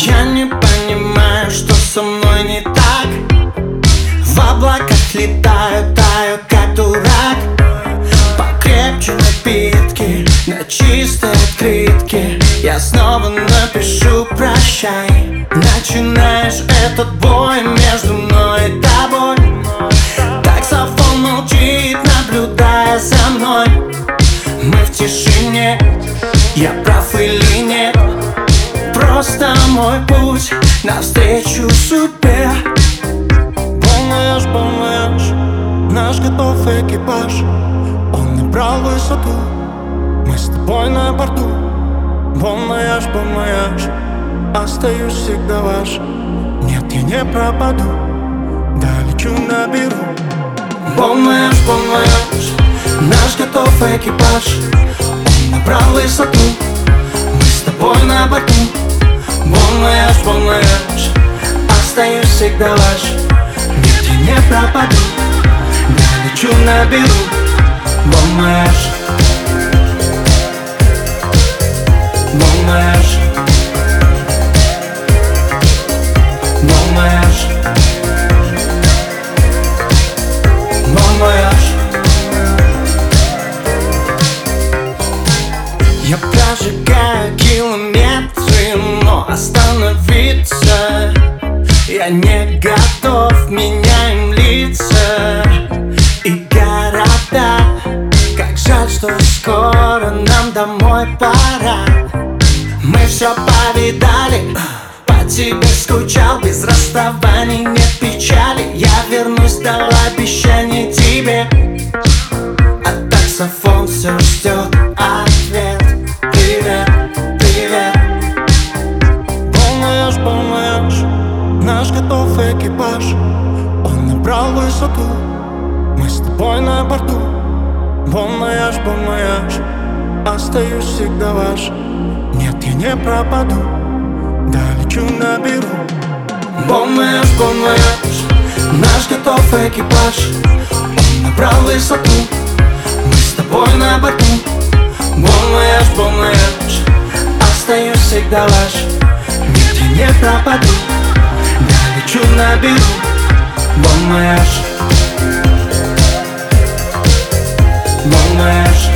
Я не понимаю, что со мной не так. В облаках летаю, таю, как дурак. Покрепче напитки на чистой открытке. Я снова напишу прощай. Начинаешь этот бой между мной и тобой. Таксофон молчит, наблюдая за мной. Мы в тишине, я прав или нет? Просто мой путь навстречу судьбе. Помнишь, наш готов экипаж. Он набрал высоту, мы с тобой на борту. Помнишь, остаюсь всегда ваш. Нет, я не пропаду, долечу наберу. Помнишь, наш готов экипаж. Он набрал высоту, мы с тобой на борту. Помнишь, остаюсь всегда ваш. Нет, я не пропаду, долечу наберу. Помнишь, я прожигаю километры, но остановиться я не готов. Меняем лица и города. Как жаль, что скоро нам домой пора. Мы все повидали, по тебе скучал. Без расставаний нет печали. Я вернусь, дал обещание тебе. А таксофон все ждет ответ. Привет, привет. Помнишь, наш готов экипаж. Он набрал высоту, мы с тобой на борту. Помнишь, остаюсь всегда ваш. Нет, я не пропаду, долечу наберу. Помнишь, наш готов экипаж. Он набрал высоту, мы с тобой на борту. Помнишь, остаюсь всегда ваш. Нет, я не пропаду, долечу наберу. Помнишь,